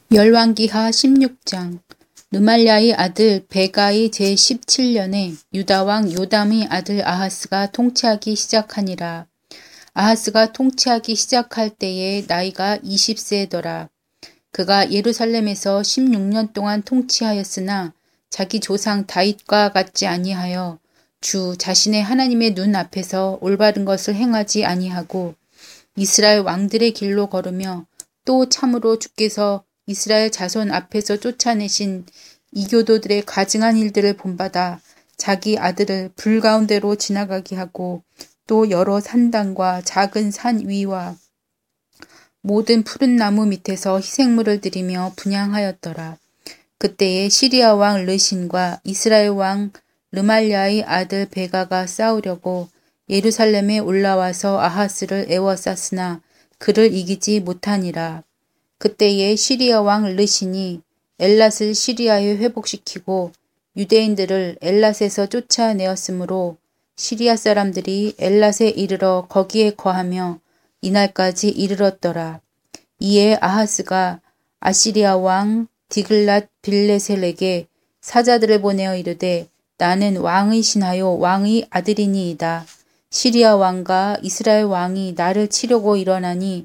열왕기하 16장. 르말랴의 아들 베가의 제17년에 유다왕 요담의 아들 아하스가 통치하기 시작하니라. 아하스가 통치하기 시작할 때에 나이가 20세더라. 그가 예루살렘에서 16년 동안 통치하였으나 자기 조상 다윗과 같지 아니하여 주 자신의 하나님의 눈 앞에서 올바른 것을 행하지 아니하고 이스라엘 왕들의 길로 걸으며 또 참으로 주께서 이스라엘 자손 앞에서 쫓아내신 이교도들의 가증한 일들을 본받아 자기 아들을 불 가운데로 지나가게 하고 또 여러 산당과 작은 산 위와 모든 푸른 나무 밑에서 희생물을 드리며 분향하였더라. 그때에 시리아 왕 르신과 이스라엘 왕 르말랴의 아들 베가가 싸우려고 예루살렘에 올라와서 아하스를 애워쌌으나 그를 이기지 못하니라. 그때에 시리아 왕 르신이 엘랏을 시리아에 회복시키고 유대인들을 엘랏에서 쫓아내었으므로 시리아 사람들이 엘랏에 이르러 거기에 거하며 이날까지 이르렀더라. 이에 아하스가 아시리아 왕 디글랏 빌레셀에게 사자들을 보내어 이르되 나는 왕의 신하요 왕의 아들이니이다. 시리아 왕과 이스라엘 왕이 나를 치려고 일어나니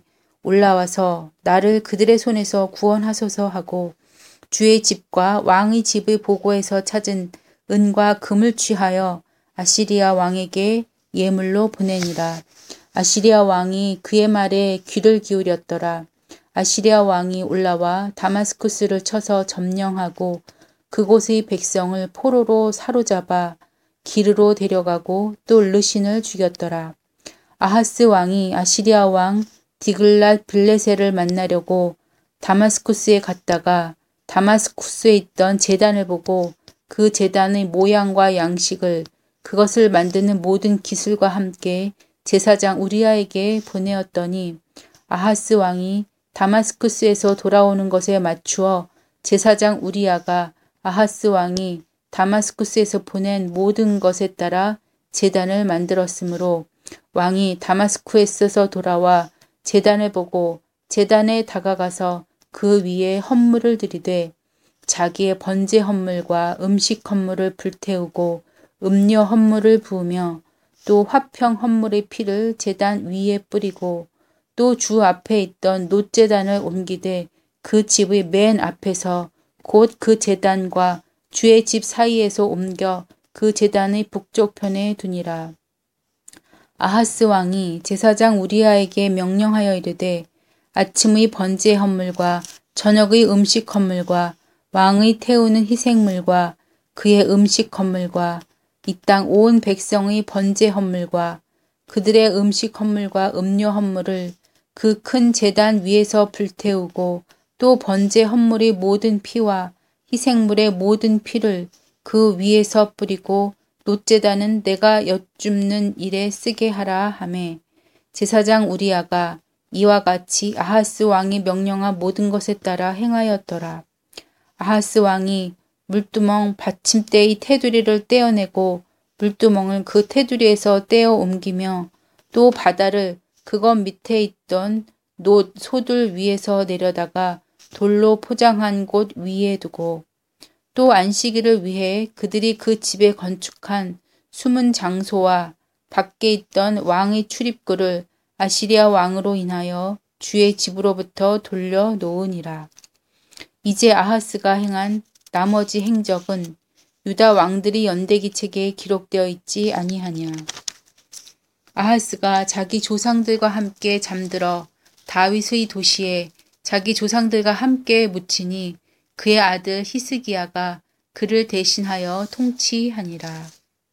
올라와서 나를 그들의 손에서 구원하소서 하고 주의 집과 왕의 집의 보고에서 찾은 은과 금을 취하여 아시리아 왕에게 예물로 보내니라. 아시리아 왕이 그의 말에 귀를 기울였더라. 아시리아 왕이 올라와 다마스쿠스를 쳐서 점령하고 그곳의 백성을 포로로 사로잡아 기르로 데려가고 또 르신을 죽였더라. 아하스 왕이 아시리아 왕 디글랏 빌레셀을 만나려고 다마스쿠스에 갔다가 다마스쿠스에 있던 제단을 보고 그 제단의 모양과 양식을 그것을 만드는 모든 기술과 함께 제사장 우리아에게 보내었더니 아하스 왕이 다마스쿠스에서 돌아오는 것에 맞추어 제사장 우리아가 아하스 왕이 다마스쿠스에서 보낸 모든 것에 따라 제단을 만들었으므로 왕이 다마스쿠스에서 돌아와 제단을 보고 제단에 다가가서 그 위에 헌물을 들이되 자기의 번제 헌물과 음식 헌물을 불태우고 음료 헌물을 부으며 또 화평 헌물의 피를 제단 위에 뿌리고 또 주 앞에 있던 놋제단을 옮기되 그 집의 맨 앞에서 곧 그 제단과 주의 집 사이에서 옮겨 그 제단의 북쪽편에 두니라. 아하스 왕이 제사장 우리아에게 명령하여 이르되 아침의 번제 헌물과 저녁의 음식 헌물과 왕의 태우는 희생물과 그의 음식 헌물과 이 땅 온 백성의 번제 헌물과 그들의 음식 헌물과 음료 헌물을 그 큰 제단 위에서 불태우고 또 번제 헌물의 모든 피와 희생물의 모든 피를 그 위에서 뿌리고 놋제단은 내가 여쭙는 일에 쓰게 하라 하매 제사장 우리아가 이와 같이 아하스 왕이 명령한 모든 것에 따라 행하였더라. 아하스 왕이 물두멍 받침대의 테두리를 떼어내고 물두멍을 그 테두리에서 떼어 옮기며 또 바다를 그것 밑에 있던 놋 소들 위에서 내려다가 돌로 포장한 곳 위에 두고 또 안식일을 위해 그들이 그 집에 건축한 숨은 장소와 밖에 있던 왕의 출입구를 아시리아 왕으로 인하여 주의 집으로부터 돌려 놓으니라. 이제 아하스가 행한 나머지 행적은 유다 왕들이 연대기 책에 기록되어 있지 아니하냐. 아하스가 자기 조상들과 함께 잠들어 다윗의 도시에 자기 조상들과 함께 묻히니 그의 아들 히스기야가 그를 대신하여 통치하니라.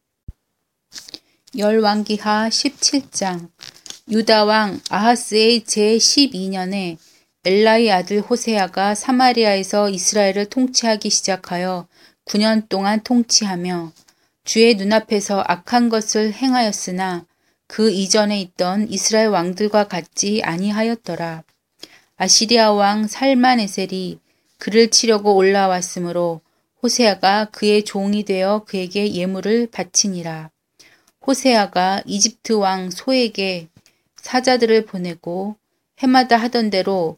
열왕기하 17장. 유다 왕 아하스의 제12년에 엘라의 아들 호세아가 사마리아에서 이스라엘을 통치하기 시작하여 9년 동안 통치하며 주의 눈앞에서 악한 것을 행하였으나 그 이전에 있던 이스라엘 왕들과 같지 아니하였더라. 아시리아 왕 살만에셀이 그를 치려고 올라왔으므로 호세아가 그의 종이 되어 그에게 예물을 바치니라. 호세아가 이집트 왕 소에게 사자들을 보내고 해마다 하던 대로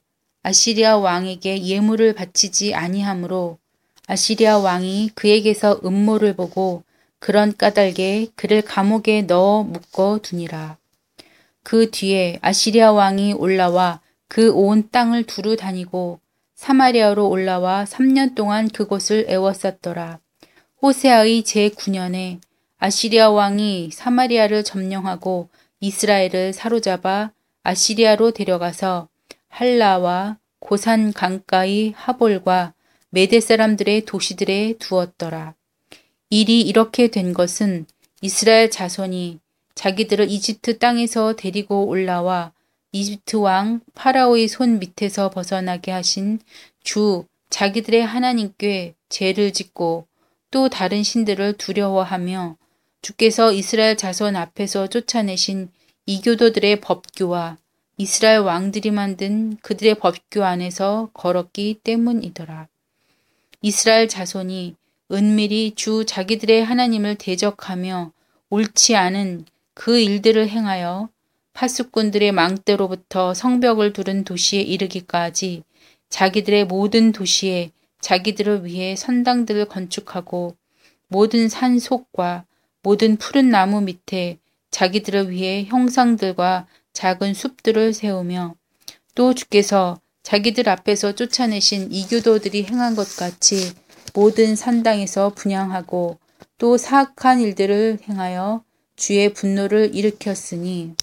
아시리아 왕에게 예물을 바치지 아니하므로 아시리아 왕이 그에게서 음모를 보고 그런 까닭에 그를 감옥에 넣어 묶어 두니라. 그 뒤에 아시리아 왕이 올라와 그 온 땅을 두루 다니고 사마리아로 올라와 3년 동안 그곳을 애워쌌더라. 호세아의 제9년에 아시리아 왕이 사마리아를 점령하고 이스라엘을 사로잡아 아시리아로 데려가서 할라와 고산 강가의 하볼과 메대 사람들의 도시들에 두었더라. 일이 이렇게 된 것은 이스라엘 자손이 자기들을 이집트 땅에서 데리고 올라와 이집트 왕 파라오의 손 밑에서 벗어나게 하신 주 자기들의 하나님께 죄를 짓고 또 다른 신들을 두려워하며 주께서 이스라엘 자손 앞에서 쫓아내신 이교도들의 법규와 이스라엘 왕들이 만든 그들의 법규 안에서 걸었기 때문이더라. 이스라엘 자손이 은밀히 주 자기들의 하나님을 대적하며 옳지 않은 그 일들을 행하여 파수꾼들의 망대로부터 성벽을 두른 도시에 이르기까지 자기들의 모든 도시에 자기들을 위해 선당들을 건축하고 모든 산 속과 모든 푸른 나무 밑에 자기들을 위해 형상들과 작은 숲들을 세우며 또 주께서 자기들 앞에서 쫓아내신 이교도들이 행한 것 같이 모든 산당에서 분향하고 또 사악한 일들을 행하여 주의 분노를 일으켰으니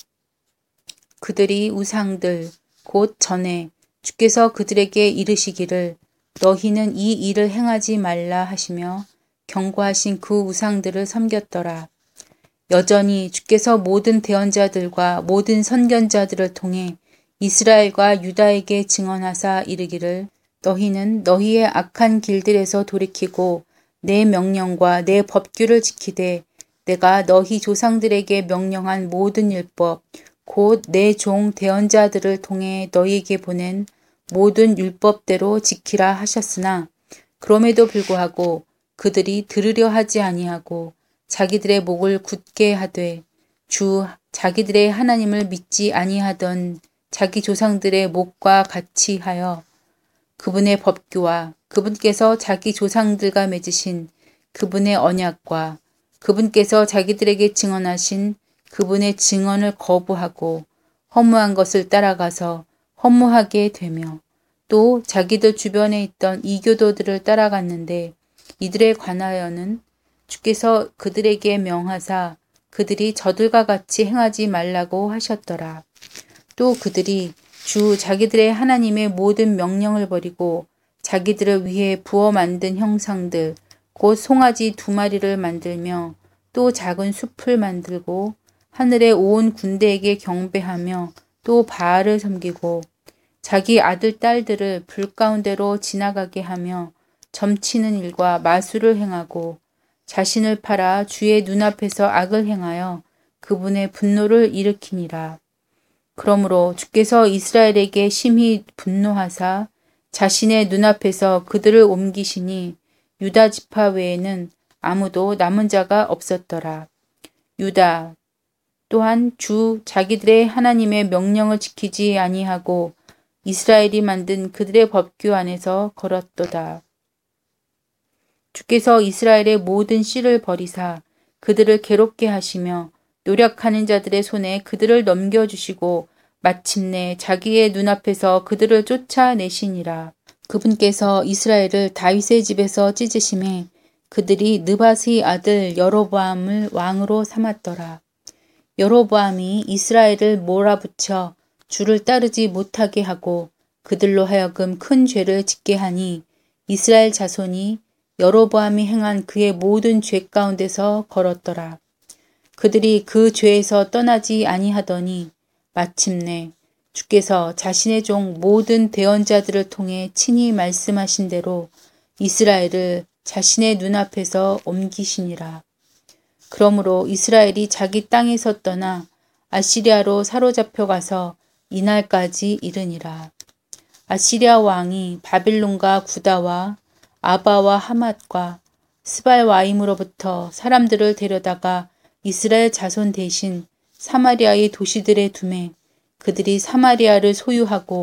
그들이 우상들 곧 전에 주께서 그들에게 이르시기를 너희는 이 일을 행하지 말라 하시며 경고하신 그 우상들을 섬겼더라. 여전히 주께서 모든 대언자들과 모든 선견자들을 통해 이스라엘과 유다에게 증언하사 이르기를 너희는 너희의 악한 길들에서 돌이키고 내 명령과 내 법규를 지키되 내가 너희 조상들에게 명령한 모든 율법 곧 내 종 대언자들을 통해 너희에게 보낸 모든 율법대로 지키라 하셨으나 그럼에도 불구하고 그들이 들으려 하지 아니하고 자기들의 목을 굳게 하되 주 자기들의 하나님을 믿지 아니하던 자기 조상들의 목과 같이 하여 그분의 법규와 그분께서 자기 조상들과 맺으신 그분의 언약과 그분께서 자기들에게 증언하신 그분의 증언을 거부하고 허무한 것을 따라가서 허무하게 되며 또 자기들 주변에 있던 이교도들을 따라갔는데 이들에 관하여는 주께서 그들에게 명하사 그들이 저들과 같이 행하지 말라고 하셨더라. 또 그들이 주 자기들의 하나님의 모든 명령을 버리고 자기들을 위해 부어 만든 형상들 곧 송아지 2마리를 만들며 또 작은 숲을 만들고 하늘의 온 군대에게 경배하며 또 바알을 섬기고 자기 아들 딸들을 불 가운데로 지나가게 하며 점치는 일과 마술을 행하고 자신을 팔아 주의 눈앞에서 악을 행하여 그분의 분노를 일으키니라. 그러므로 주께서 이스라엘에게 심히 분노하사 자신의 눈앞에서 그들을 옮기시니 유다 지파 외에는 아무도 남은 자가 없었더라. 유다 또한 주 자기들의 하나님의 명령을 지키지 아니하고 이스라엘이 만든 그들의 법규 안에서 걸었도다. 주께서 이스라엘의 모든 씨를 버리사 그들을 괴롭게 하시며 노력하는 자들의 손에 그들을 넘겨주시고 마침내 자기의 눈앞에서 그들을 쫓아내시니라. 그분께서 이스라엘을 다윗의 집에서 찢으심에 그들이 느밧의 아들 여로보암을 왕으로 삼았더라. 여로보암이 이스라엘을 몰아붙여 주를 따르지 못하게 하고 그들로 하여금 큰 죄를 짓게 하니 이스라엘 자손이 여로보암이 행한 그의 모든 죄 가운데서 걸었더라. 그들이 그 죄에서 떠나지 아니하더니 마침내 주께서 자신의 종 모든 대언자들을 통해 친히 말씀하신 대로 이스라엘을 자신의 눈앞에서 옮기시니라. 그러므로 이스라엘이 자기 땅에서 떠나 아시리아로 사로잡혀 가서 이날까지 이르니라. 아시리아 왕이 바빌론과 구다와 아바와 하맛과 스발와임으로부터 사람들을 데려다가 이스라엘 자손 대신 사마리아의 도시들에 두매 그들이 사마리아를 소유하고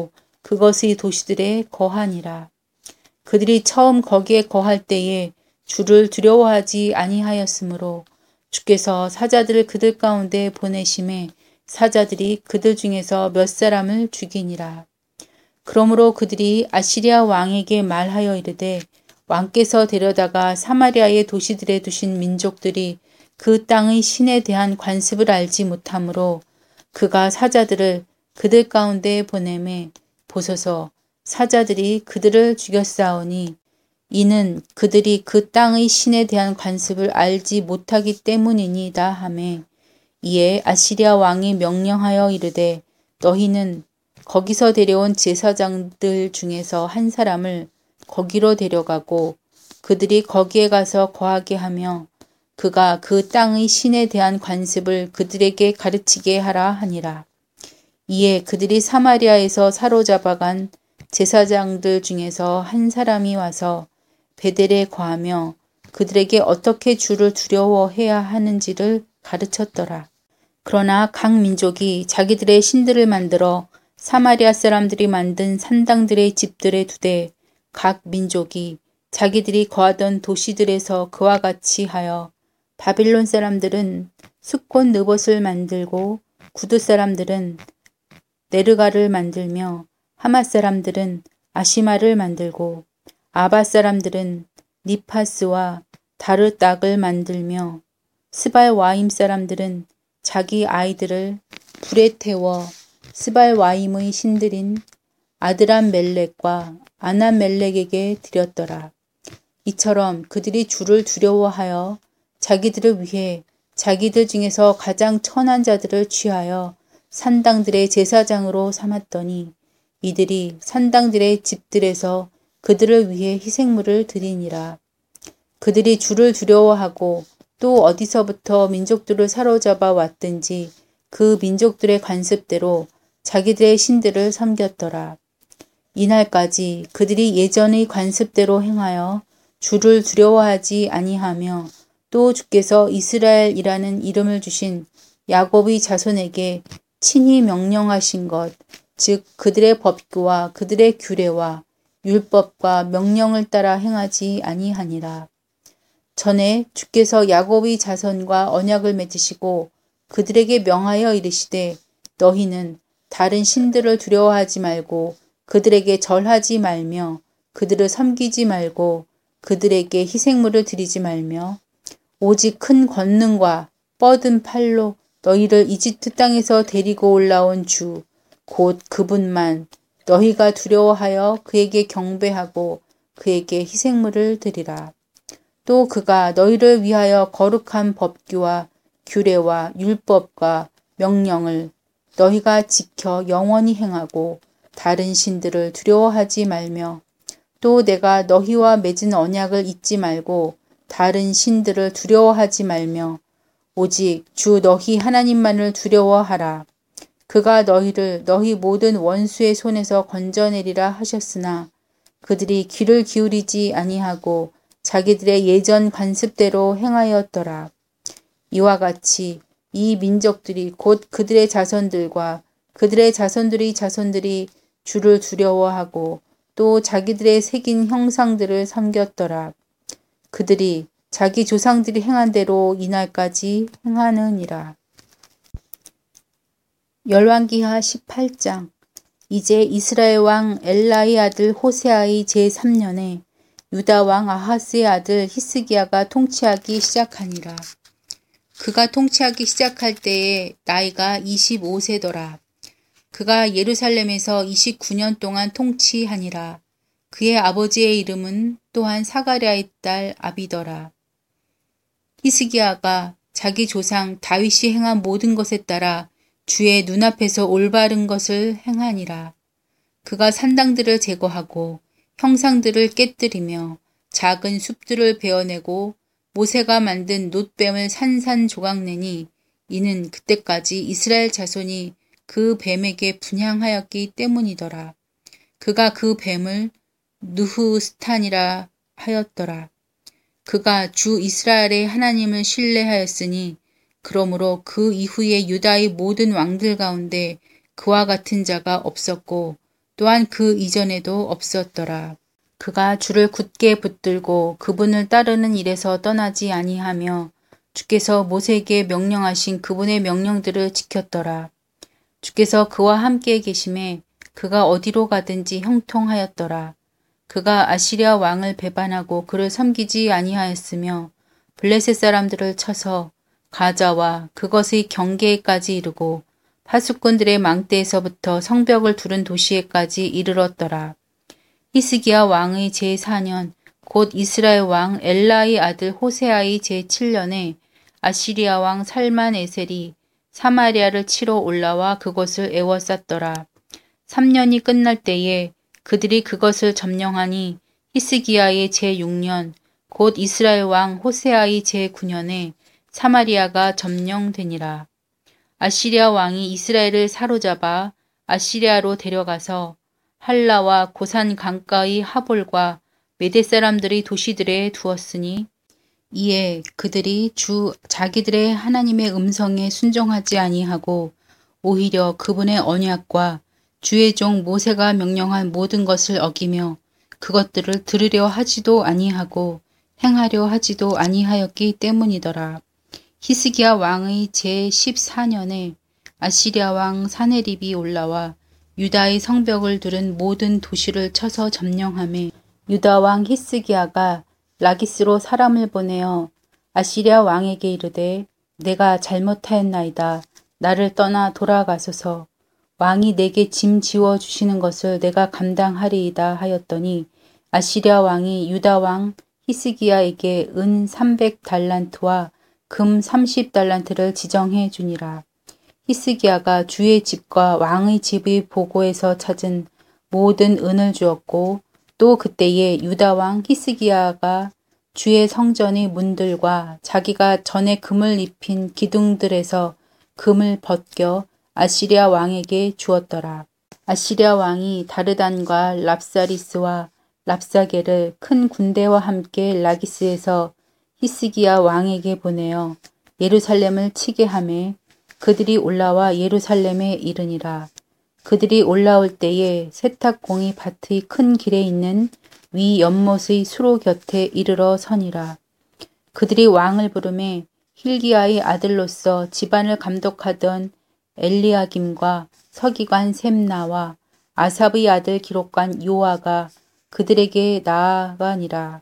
그것의 도시들에 거하니라. 그들이 처음 거기에 거할 때에 주를 두려워하지 아니하였으므로 주께서 사자들을 그들 가운데 보내심에 사자들이 그들 중에서 몇 사람을 죽이니라. 그러므로 그들이 아시리아 왕에게 말하여 이르되 왕께서 데려다가 사마리아의 도시들에 두신 민족들이 그 땅의 신에 대한 관습을 알지 못하므로 그가 사자들을 그들 가운데 보내매 보소서 사자들이 그들을 죽였사오니 이는 그들이 그 땅의 신에 대한 관습을 알지 못하기 때문이니이다 하매 이에 아시리아 왕이 명령하여 이르되 너희는 거기서 데려온 제사장들 중에서 한 사람을 거기로 데려가고 그들이 거기에 가서 거하게 하며 그가 그 땅의 신에 대한 관습을 그들에게 가르치게 하라 하니라. 이에 그들이 사마리아에서 사로잡아간 제사장들 중에서 한 사람이 와서 베델에 거하며 그들에게 어떻게 주를 두려워해야 하는지를 가르쳤더라. 그러나 각 민족이 자기들의 신들을 만들어 사마리아 사람들이 만든 산당들의 집들에 두되 각 민족이 자기들이 거하던 도시들에서 그와 같이 하여 바빌론 사람들은 수콘 느봇을 만들고 구드 사람들은 네르가를 만들며 하맛 사람들은 아시마를 만들고 아바 사람들은 니파스와 다르딱을 만들며 스발와임 사람들은 자기 아이들을 불에 태워 스발와임의 신들인 아드람멜렉과 아나멜렉에게 드렸더라. 이처럼 그들이 주를 두려워하여 자기들을 위해 자기들 중에서 가장 천한 자들을 취하여 산당들의 제사장으로 삼았더니 이들이 산당들의 집들에서 그들을 위해 희생물을 드리니라. 그들이 주를 두려워하고 또 어디서부터 민족들을 사로잡아 왔든지 그 민족들의 관습대로 자기들의 신들을 섬겼더라. 이날까지 그들이 예전의 관습대로 행하여 주를 두려워하지 아니하며 또 주께서 이스라엘이라는 이름을 주신 야곱의 자손에게 친히 명령하신 것, 즉 그들의 법규와 그들의 규례와 율법과 명령을 따라 행하지 아니하니라. 전에 주께서 야곱의 자손과 언약을 맺으시고 그들에게 명하여 이르시되 너희는 다른 신들을 두려워하지 말고 그들에게 절하지 말며 그들을 섬기지 말고 그들에게 희생물을 드리지 말며 오직 큰 권능과 뻗은 팔로 너희를 이집트 땅에서 데리고 올라온 주 곧 그분만 너희가 두려워하여 그에게 경배하고 그에게 희생물을 드리라. 또 그가 너희를 위하여 거룩한 법규와 규례와 율법과 명령을 너희가 지켜 영원히 행하고 다른 신들을 두려워하지 말며 또 내가 너희와 맺은 언약을 잊지 말고 다른 신들을 두려워하지 말며 오직 주 너희 하나님만을 두려워하라. 그가 너희를 너희 모든 원수의 손에서 건져내리라 하셨으나 그들이 귀를 기울이지 아니하고 자기들의 예전 관습대로 행하였더라. 이와 같이 이 민족들이 곧 그들의 자손들과 그들의 자손들의 자손들이 주를 두려워하고 또 자기들의 새긴 형상들을 섬겼더라. 그들이 자기 조상들이 행한 대로 이날까지 행하느니라. 열왕기하 18장. 이제 이스라엘 왕 엘라의 아들 호세아의 제3년에 유다 왕 아하스의 아들 히스기야가 통치하기 시작하니라. 그가 통치하기 시작할 때에 나이가 25세더라. 그가 예루살렘에서 29년 동안 통치하니라. 그의 아버지의 이름은 또한 사가랴의 딸 아비더라. 히스기야가 자기 조상 다윗이 행한 모든 것에 따라 주의 눈앞에서 올바른 것을 행하니라. 그가 산당들을 제거하고 형상들을 깨뜨리며 작은 숲들을 베어내고 모세가 만든 놋뱀을 산산조각내니 이는 그때까지 이스라엘 자손이 그 뱀에게 분향하였기 때문이더라. 그가 그 뱀을 느후스탄이라 하였더라. 그가 주 이스라엘의 하나님을 신뢰하였으니 그러므로 그 이후에 유다의 모든 왕들 가운데 그와 같은 자가 없었고 또한 그 이전에도 없었더라. 그가 주를 굳게 붙들고 그분을 따르는 일에서 떠나지 아니하며 주께서 모세에게 명령하신 그분의 명령들을 지켰더라. 주께서 그와 함께 계심에 그가 어디로 가든지 형통하였더라. 그가 아시리아 왕을 배반하고 그를 섬기지 아니하였으며 블레셋 사람들을 쳐서 가자와 그것의 경계에까지 이르고 파수꾼들의 망대에서부터 성벽을 두른 도시에까지 이르렀더라. 히스기야 왕의 제4년 곧 이스라엘 왕 엘라의 아들 호세아의 제7년에 아시리아 왕 살만에셀이 사마리아를 치러 올라와 그것을 에워쌌더라. 3년이 끝날 때에 그들이 그것을 점령하니 히스기야의 제6년 곧 이스라엘 왕 호세아의 제9년에 사마리아가 점령되니라. 아시리아 왕이 이스라엘을 사로잡아 아시리아로 데려가서 할라와 고산 강가의 하볼과 메대 사람들의 도시들에 두었으니 이에 그들이 주 자기들의 하나님의 음성에 순종하지 아니하고 오히려 그분의 언약과 주의 종 모세가 명령한 모든 것을 어기며 그것들을 들으려 하지도 아니하고 행하려 하지도 아니하였기 때문이더라. 히스기야 왕의 제14년에 아시리아 왕 사네립이 올라와 유다의 성벽을 두른 모든 도시를 쳐서 점령하며 유다 왕 히스기야가 라기스로 사람을 보내어 아시리아 왕에게 이르되 내가 잘못하였나이다. 나를 떠나 돌아가소서. 왕이 내게 짐 지워 주시는 것을 내가 감당하리이다 하였더니 아시리아 왕이 유다 왕 히스기야에게 은 300달란트와 금 30달란트를 지정해 주니라. 히스기야가 주의 집과 왕의 집의 보고에서 찾은 모든 은을 주었고 또 그때에 유다 왕 히스기야가 주의 성전의 문들과 자기가 전에 금을 입힌 기둥들에서 금을 벗겨 아시리아 왕에게 주었더라. 아시리아 왕이 다르단과 랍사리스와 랍사게를 큰 군대와 함께 라기스에서 히스기야 왕에게 보내어 예루살렘을 치게 하매 그들이 올라와 예루살렘에 이르니라. 그들이 올라올 때에 세탁공이 밭의 큰 길에 있는 위 연못의 수로 곁에 이르러 서니라. 그들이 왕을 부르매 힐기야의 아들로서 집안을 감독하던 엘리야김과 서기관 셈나와 아삽의 아들 기록관 요아가 그들에게 나아가니라.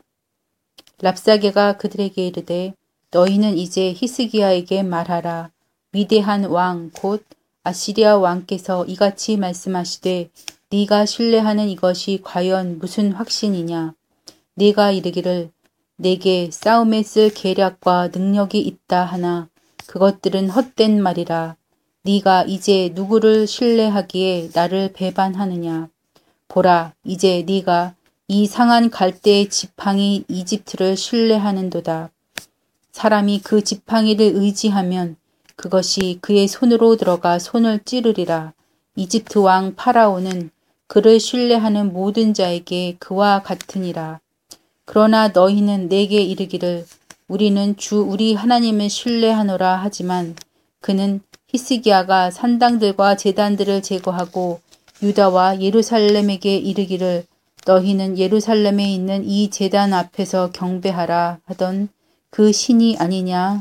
랍사게가 그들에게 이르되 너희는 이제 히스기야에게 말하라. 위대한 왕 곧 아시리아 왕께서 이같이 말씀하시되 네가 신뢰하는 이것이 과연 무슨 확신이냐. 네가 이르기를 내게 싸움에 쓸 계략과 능력이 있다 하나 그것들은 헛된 말이라. 네가 이제 누구를 신뢰하기에 나를 배반하느냐. 보라 이제 네가 이 상한 갈대의 지팡이 이집트를 신뢰하는도다. 사람이 그 지팡이를 의지하면 그것이 그의 손으로 들어가 손을 찌르리라. 이집트 왕 파라오는 그를 신뢰하는 모든 자에게 그와 같으니라. 그러나 너희는 내게 이르기를 우리는 주 우리 하나님을 신뢰하노라 하지만 그는 히스기야가 산당들과 제단들을 제거하고 유다와 예루살렘에게 이르기를 너희는 예루살렘에 있는 이 제단 앞에서 경배하라 하던 그 신이 아니냐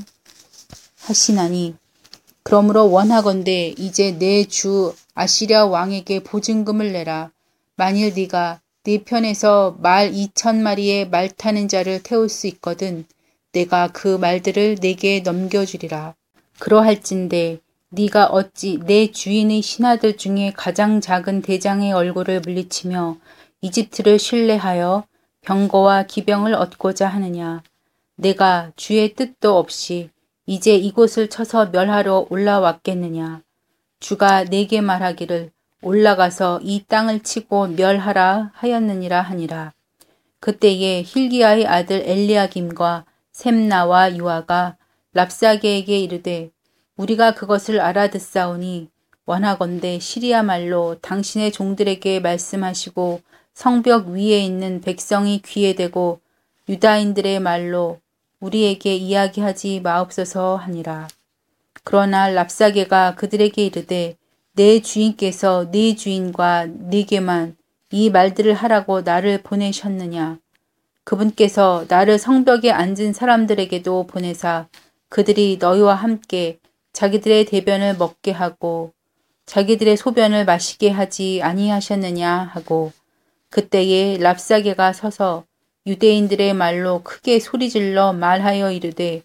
하시나니 그러므로 원하건대 이제 내 주 아시리아 왕에게 보증금을 내라. 만일 네가 네 편에서 말 2,000마리의 말 타는 자를 태울 수 있거든 내가 그 말들을 네게 넘겨주리라. 그러할진대 네가 어찌 내 주인의 신하들 중에 가장 작은 대장의 얼굴을 물리치며 이집트를 신뢰하여 병거와 기병을 얻고자 하느냐. 내가 주의 뜻도 없이 이제 이곳을 쳐서 멸하러 올라왔겠느냐. 주가 내게 말하기를 올라가서 이 땅을 치고 멸하라 하였느니라 하니라. 그때에 힐기야의 아들 엘리야김과 셈나와 유아가 랍사게에게 이르되 우리가 그것을 알아듣사오니 원하건대 시리아 말로 당신의 종들에게 말씀하시고 성벽 위에 있는 백성이 귀에 대고 유다인들의 말로 우리에게 이야기하지 마옵소서 하니라. 그러나 랍사게가 그들에게 이르되 내 주인께서 네 주인과 네게만 이 말들을 하라고 나를 보내셨느냐? 그분께서 나를 성벽에 앉은 사람들에게도 보내사 그들이 너희와 함께 자기들의 대변을 먹게 하고 자기들의 소변을 마시게 하지 아니하셨느냐 하고 그때에 랍사게가 서서 유대인들의 말로 크게 소리질러 말하여 이르되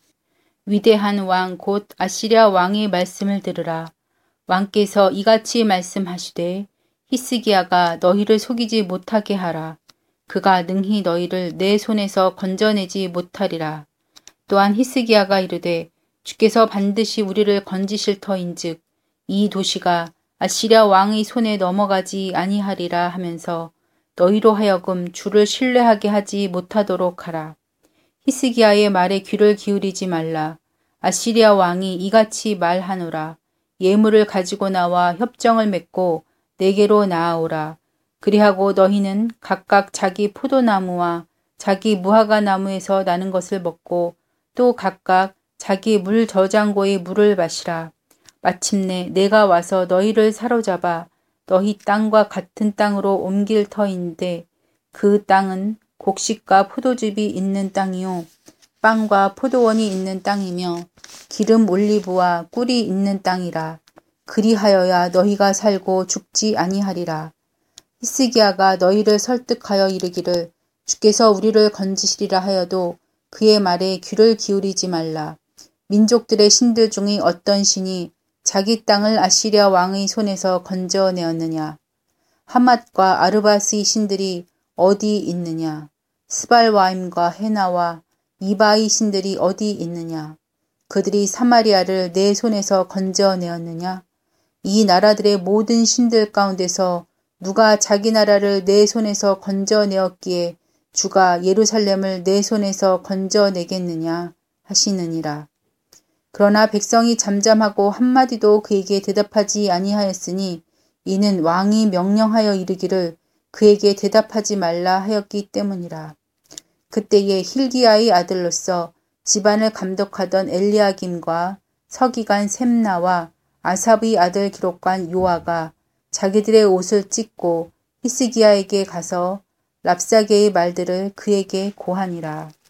위대한 왕 곧 아시리아 왕의 말씀을 들으라. 왕께서 이같이 말씀하시되 히스기야가 너희를 속이지 못하게 하라. 그가 능히 너희를 내 손에서 건져내지 못하리라. 또한 히스기야가 이르되 주께서 반드시 우리를 건지실 터인즉 이 도시가 아시리아 왕의 손에 넘어가지 아니하리라 하면서 너희로 하여금 주를 신뢰하게 하지 못하도록 하라. 히스기야의 말에 귀를 기울이지 말라. 아시리아 왕이 이같이 말하노라. 예물을 가지고 나와 협정을 맺고 내게로 나아오라. 그리하고 너희는 각각 자기 포도나무와 자기 무화과 나무에서 나는 것을 먹고 또 각각 자기 물 저장고의 물을 마시라. 마침내 내가 와서 너희를 사로잡아 너희 땅과 같은 땅으로 옮길 터인데 그 땅은 곡식과 포도즙이 있는 땅이요 빵과 포도원이 있는 땅이며 기름 올리브와 꿀이 있는 땅이라. 그리하여야 너희가 살고 죽지 아니하리라. 히스기야가 너희를 설득하여 이르기를 주께서 우리를 건지시리라 하여도 그의 말에 귀를 기울이지 말라. 민족들의 신들 중의 어떤 신이 자기 땅을 아시리아 왕의 손에서 건져내었느냐. 하맛과 아르바스의 신들이 어디 있느냐. 스발와임과 헤나와 이바의 신들이 어디 있느냐. 그들이 사마리아를 내 손에서 건져내었느냐. 이 나라들의 모든 신들 가운데서 누가 자기 나라를 내 손에서 건져내었기에 주가 예루살렘을 내 손에서 건져내겠느냐 하시느니라. 그러나 백성이 잠잠하고 한마디도 그에게 대답하지 아니하였으니 이는 왕이 명령하여 이르기를 그에게 대답하지 말라 하였기 때문이라. 그때에 힐기야의 아들로서 집안을 감독하던 엘리야김과 서기관 셈나와 아삽의 아들 기록관 요아가 자기들의 옷을 찢고 히스기야에게 가서 랍사게의 말들을 그에게 고하니라.